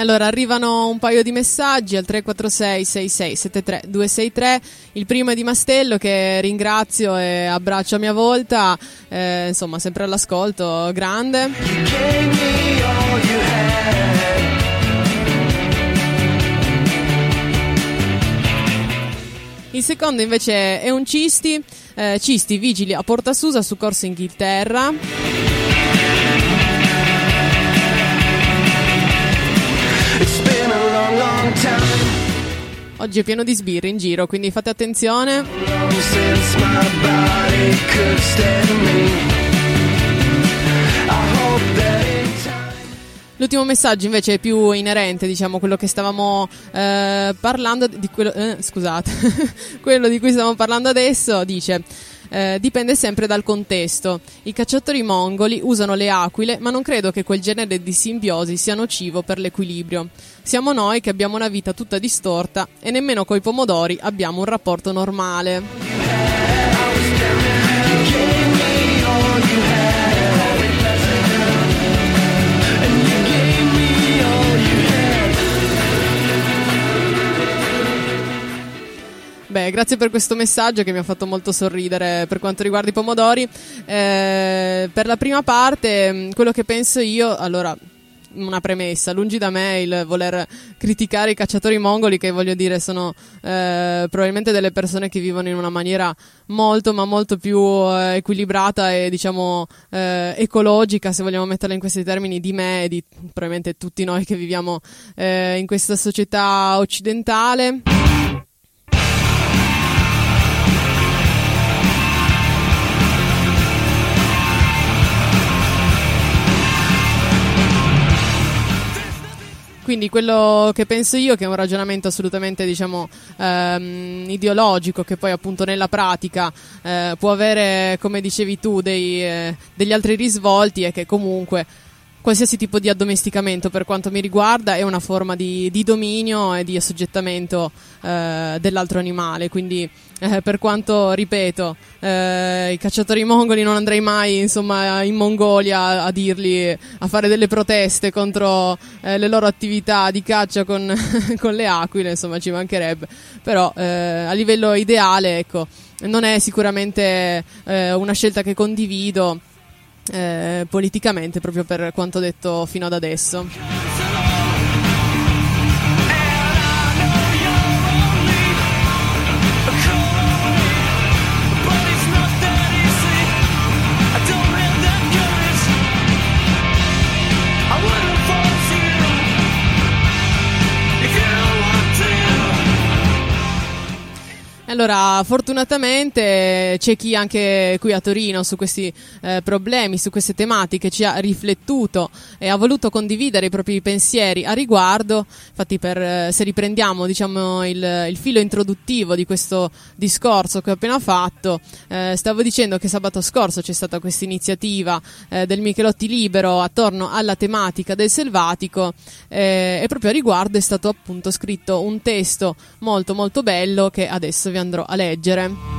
Allora, arrivano un paio di messaggi al 346 66 73 263. Il primo è di Mastello, che ringrazio e abbraccio a mia volta, insomma sempre all'ascolto, grande. Il secondo invece è un Cisti, vigili a Porta Susa su Corso Inghilterra. Oggi è pieno di sbirri in giro, quindi fate attenzione. L'ultimo messaggio invece è più inerente, diciamo, quello che stavamo parlando di quello, scusate, quello di cui stavamo parlando adesso. Dice: dipende sempre dal contesto. I cacciatori mongoli usano le aquile, ma non credo che quel genere di simbiosi sia nocivo per l'equilibrio. Siamo noi che abbiamo una vita tutta distorta e nemmeno coi pomodori abbiamo un rapporto normale. Beh, grazie per questo messaggio che mi ha fatto molto sorridere per quanto riguarda i pomodori. Per la prima parte, quello che penso io, allora, una premessa: lungi da me il voler criticare i cacciatori mongoli, che voglio dire sono probabilmente delle persone che vivono in una maniera molto ma molto più equilibrata e, diciamo, ecologica, se vogliamo metterla in questi termini, di me e di probabilmente tutti noi che viviamo in questa società occidentale. Quindi quello che penso io, che è un ragionamento assolutamente, diciamo, ideologico, che poi appunto nella pratica può avere, come dicevi tu, degli altri risvolti, è che comunque qualsiasi tipo di addomesticamento, per quanto mi riguarda, è una forma di dominio e di assoggettamento dell'altro animale. Quindi per quanto, ripeto, i cacciatori mongoli non andrei mai, insomma, in Mongolia a dirli, a fare delle proteste contro le loro attività di caccia con le aquile, insomma, ci mancherebbe. Però a livello ideale, ecco, non è sicuramente una scelta che condivido politicamente, proprio per quanto detto fino ad adesso. Allora, fortunatamente c'è chi anche qui a Torino su questi problemi, su queste tematiche ci ha riflettuto e ha voluto condividere i propri pensieri a riguardo. Infatti, se riprendiamo, diciamo, il filo introduttivo di questo discorso che ho appena fatto, stavo dicendo che sabato scorso c'è stata questa iniziativa del Michelotti Libero attorno alla tematica del selvatico, e proprio a riguardo è stato appunto scritto un testo molto molto bello che adesso vi andrò a leggere.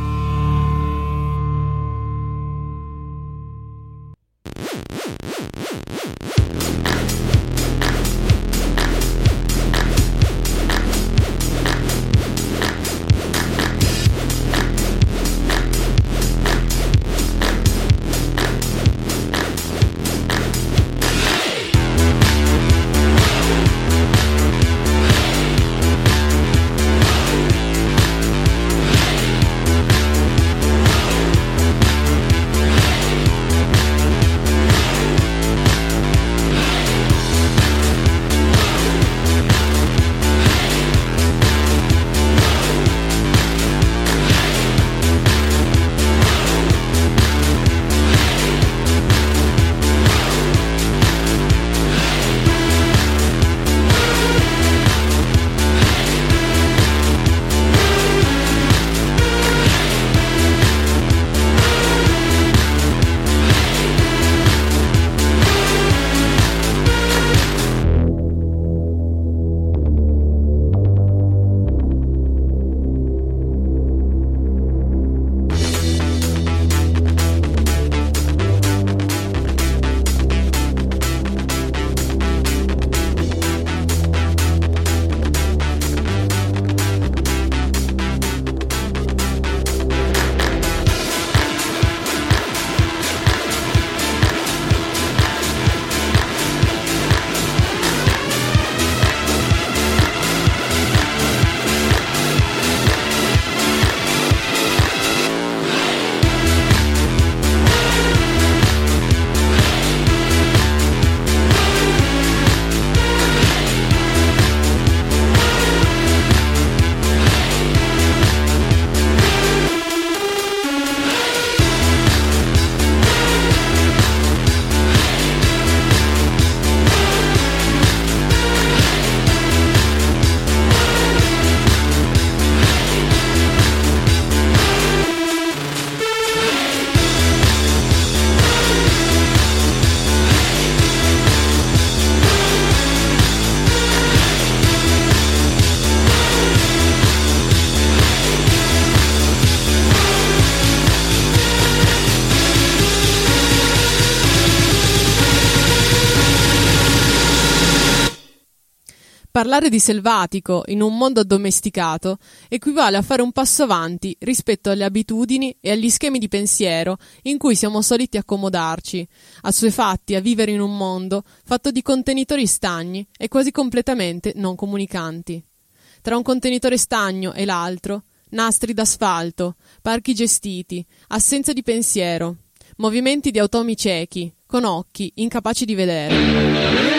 Parlare di selvatico in un mondo addomesticato equivale a fare un passo avanti rispetto alle abitudini e agli schemi di pensiero in cui siamo soliti accomodarci, assuefatti a vivere in un mondo fatto di contenitori stagni e quasi completamente non comunicanti. Tra un contenitore stagno e l'altro, nastri d'asfalto, parchi gestiti, assenza di pensiero, movimenti di automi ciechi, con occhi incapaci di vedere.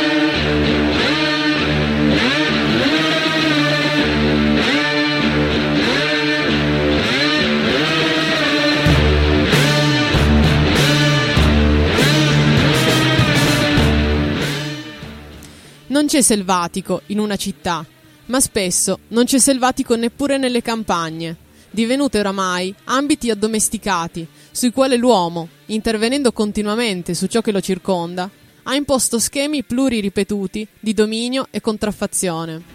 Non c'è selvatico in una città, ma spesso non c'è selvatico neppure nelle campagne, divenute oramai ambiti addomesticati, sui quali l'uomo, intervenendo continuamente su ciò che lo circonda, ha imposto schemi pluriripetuti di dominio e contraffazione.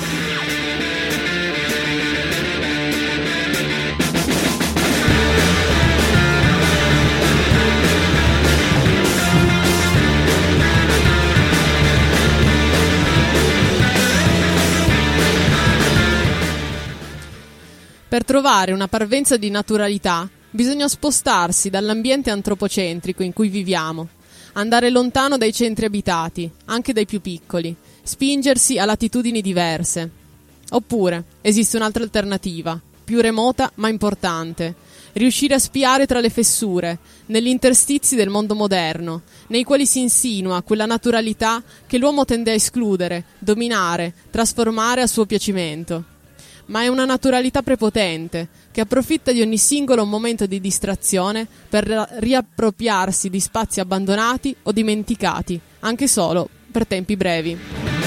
Per trovare una parvenza di naturalità bisogna spostarsi dall'ambiente antropocentrico in cui viviamo, andare lontano dai centri abitati, anche dai più piccoli, spingersi a latitudini diverse. Oppure esiste un'altra alternativa, più remota ma importante: riuscire a spiare tra le fessure, negli interstizi del mondo moderno, nei quali si insinua quella naturalità che l'uomo tende a escludere, dominare, trasformare a suo piacimento. Ma è una naturalità prepotente, che approfitta di ogni singolo momento di distrazione per riappropriarsi di spazi abbandonati o dimenticati, anche solo per tempi brevi.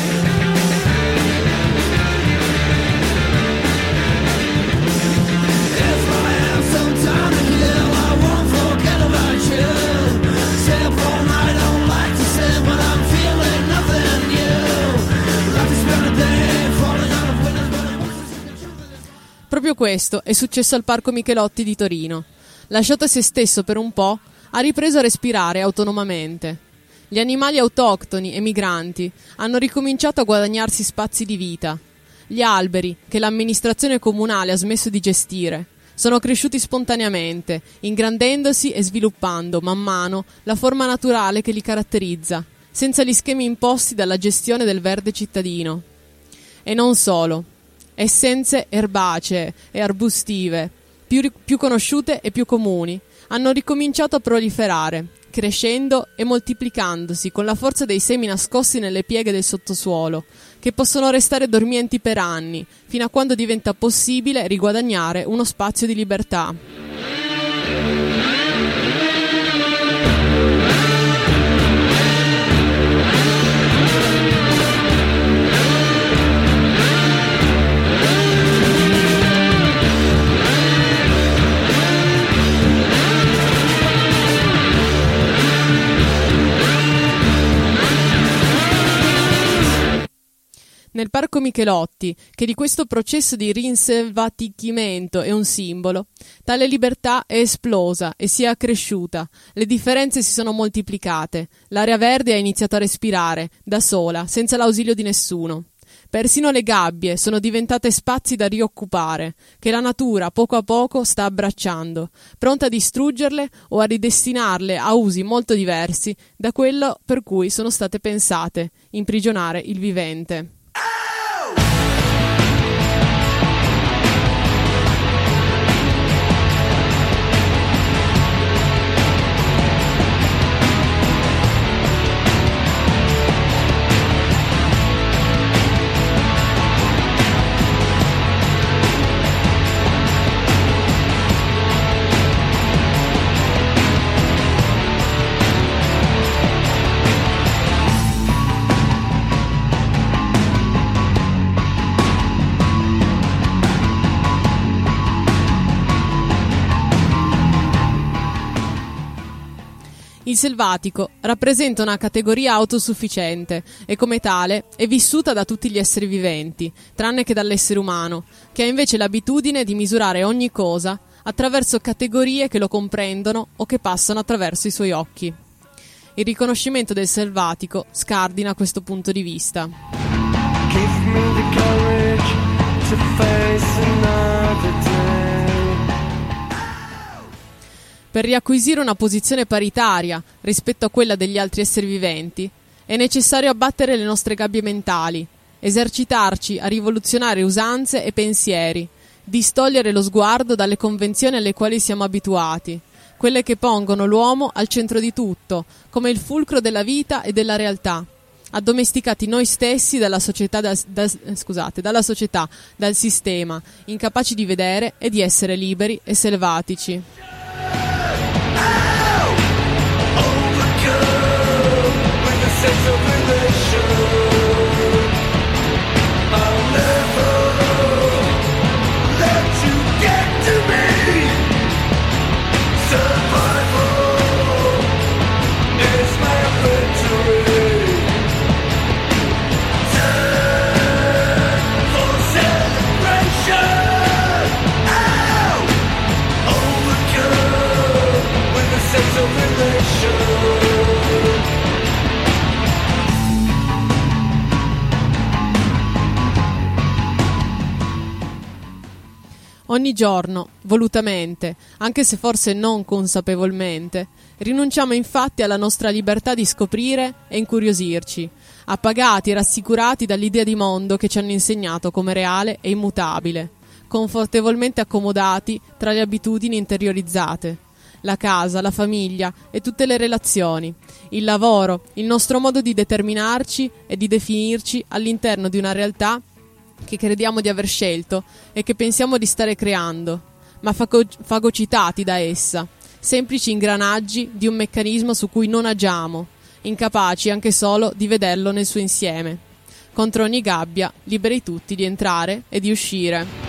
Proprio questo è successo al Parco Michelotti di Torino. Lasciato a se stesso per un po', ha ripreso a respirare autonomamente. Gli animali autoctoni e migranti hanno ricominciato a guadagnarsi spazi di vita. Gli alberi, che l'amministrazione comunale ha smesso di gestire, sono cresciuti spontaneamente, ingrandendosi e sviluppando man mano la forma naturale che li caratterizza, senza gli schemi imposti dalla gestione del verde cittadino. E non solo. Essenze erbacee e arbustive, più conosciute e più comuni, hanno ricominciato a proliferare, crescendo e moltiplicandosi con la forza dei semi nascosti nelle pieghe del sottosuolo, che possono restare dormienti per anni, fino a quando diventa possibile riguadagnare uno spazio di libertà. Nel Parco Michelotti, che di questo processo di rinselvatichimento è un simbolo, tale libertà è esplosa e si è accresciuta, le differenze si sono moltiplicate, l'area verde ha iniziato a respirare, da sola, senza l'ausilio di nessuno. Persino le gabbie sono diventate spazi da rioccupare, che la natura poco a poco sta abbracciando, pronta a distruggerle o a ridestinarle a usi molto diversi da quello per cui sono state pensate, imprigionare il vivente. Il selvatico rappresenta una categoria autosufficiente e come tale è vissuta da tutti gli esseri viventi, tranne che dall'essere umano, che ha invece l'abitudine di misurare ogni cosa attraverso categorie che lo comprendono o che passano attraverso i suoi occhi. Il riconoscimento del selvatico scardina questo punto di vista. to face another day. Per riacquisire una posizione paritaria rispetto a quella degli altri esseri viventi, è necessario abbattere le nostre gabbie mentali, esercitarci a rivoluzionare usanze e pensieri, distogliere lo sguardo dalle convenzioni alle quali siamo abituati, quelle che pongono l'uomo al centro di tutto, come il fulcro della vita e della realtà, addomesticati noi stessi dalla società, dalla società, dal sistema, incapaci di vedere e di essere liberi e selvatici. Ogni giorno, volutamente, anche se forse non consapevolmente, rinunciamo infatti alla nostra libertà di scoprire e incuriosirci, appagati e rassicurati dall'idea di mondo che ci hanno insegnato come reale e immutabile, confortevolmente accomodati tra le abitudini interiorizzate, la casa, la famiglia e tutte le relazioni, il lavoro, il nostro modo di determinarci e di definirci all'interno di una realtà che crediamo di aver scelto e che pensiamo di stare creando, ma fagocitati da essa, semplici ingranaggi di un meccanismo su cui non agiamo, incapaci anche solo di vederlo nel suo insieme. Contro ogni gabbia, liberi tutti di entrare e di uscire.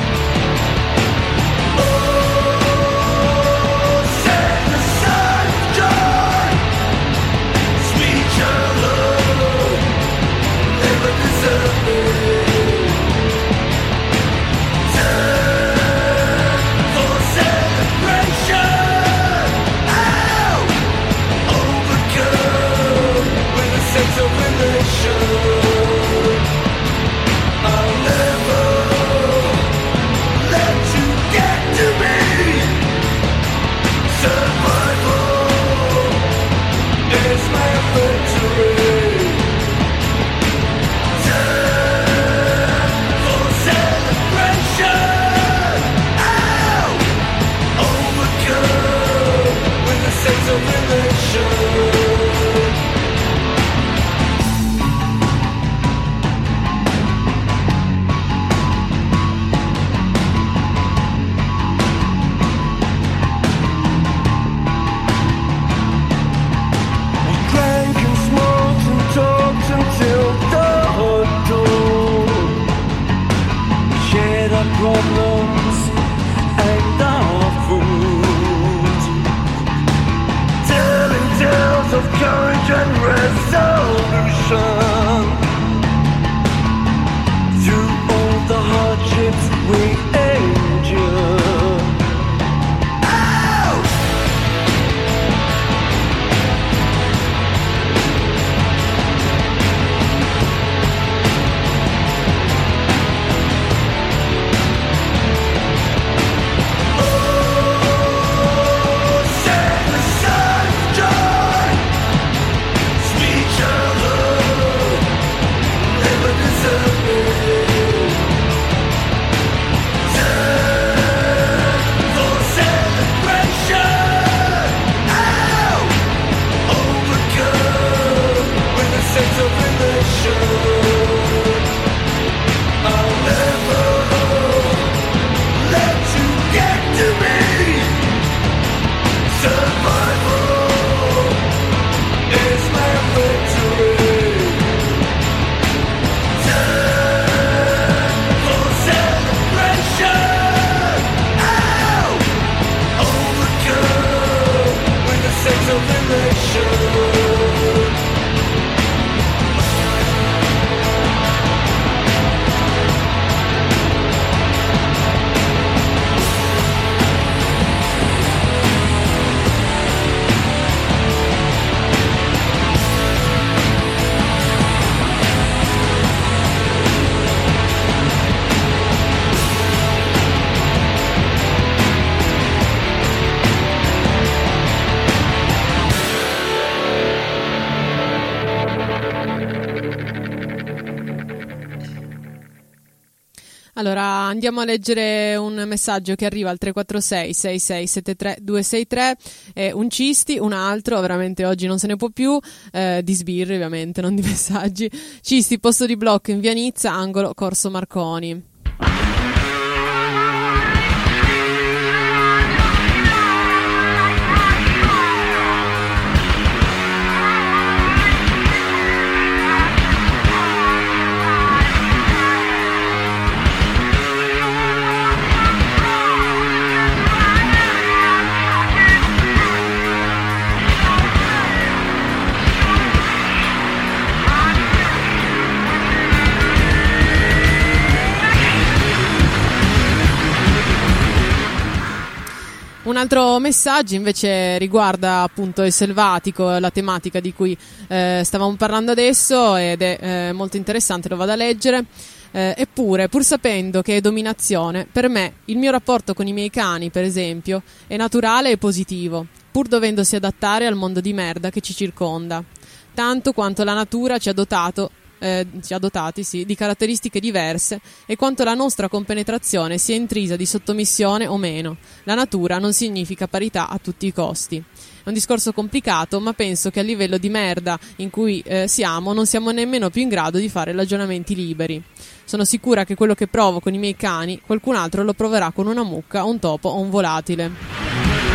Problems and our food, telling tales of courage and resolution through all the hardships we endure. Allora andiamo a leggere un messaggio che arriva al 346 6673 263, un cisti, un altro, veramente oggi non se ne può più, di sbirri ovviamente, non di messaggi. Cisti, posto di blocco in via Nizza, angolo Corso Marconi. Un altro messaggio invece riguarda appunto il selvatico, la tematica di cui stavamo parlando adesso, ed è molto interessante, lo vado a leggere. Eppure, pur sapendo che è dominazione, per me il mio rapporto con i miei cani, per esempio, è naturale e positivo, pur dovendosi adattare al mondo di merda che ci circonda, tanto quanto la natura ci ha dotati di caratteristiche diverse e quanto la nostra compenetrazione sia intrisa di sottomissione o meno. La natura non significa parità a tutti i costi. È un discorso complicato, ma penso che a livello di merda in cui siamo non siamo nemmeno più in grado di fare ragionamenti liberi. Sono sicura che quello che provo con i miei cani qualcun altro lo proverà con una mucca, un topo o un volatile.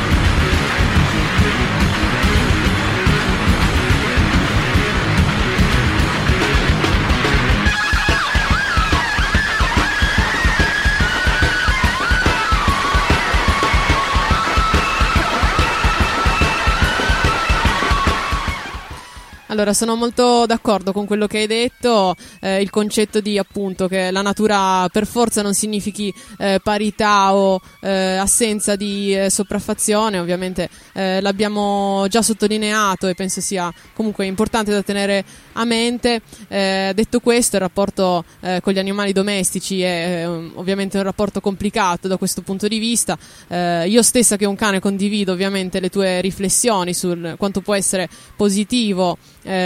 Allora, sono molto d'accordo con quello che hai detto, il concetto di appunto che la natura per forza non significhi parità o assenza di sopraffazione, ovviamente l'abbiamo già sottolineato e penso sia comunque importante da tenere a mente. Detto questo, il rapporto con gli animali domestici è ovviamente un rapporto complicato da questo punto di vista. Io stessa che ho un cane condivido ovviamente le tue riflessioni sul quanto può essere positivo,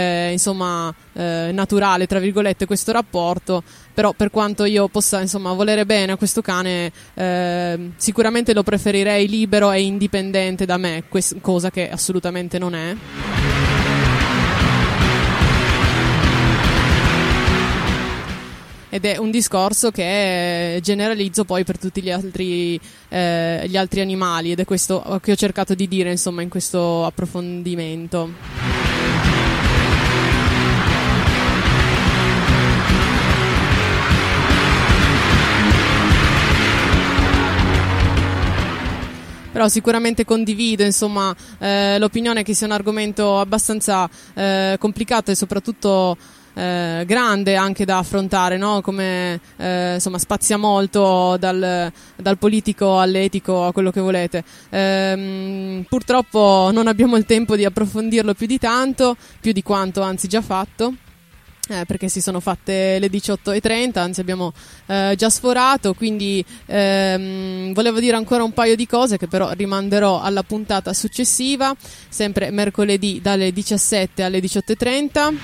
naturale tra virgolette questo rapporto, però per quanto io possa volere bene a questo cane, sicuramente lo preferirei libero e indipendente da me, cosa che assolutamente non è. Ed è un discorso che generalizzo poi per tutti gli altri animali, ed è questo che ho cercato di dire in questo approfondimento. Però sicuramente condivido l'opinione che sia un argomento abbastanza complicato e soprattutto grande anche da affrontare, no? Come spazia molto dal politico all'etico a quello che volete. Purtroppo non abbiamo il tempo di approfondirlo più di quanto anzi già fatto. Perché si sono fatte le 18:30, anzi abbiamo già sforato, quindi volevo dire ancora un paio di cose che però rimanderò alla puntata successiva, sempre mercoledì dalle 17 alle 18:30.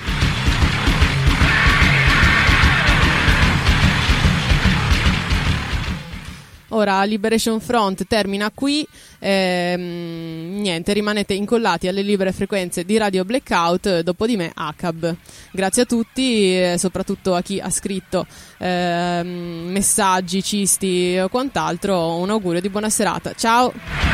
Ora Liberation Front termina qui, niente, rimanete incollati alle libere frequenze di Radio Blackout, dopo di me ACAB. Grazie a tutti, soprattutto a chi ha scritto messaggi, cisti o quant'altro, un augurio di buona serata. Ciao!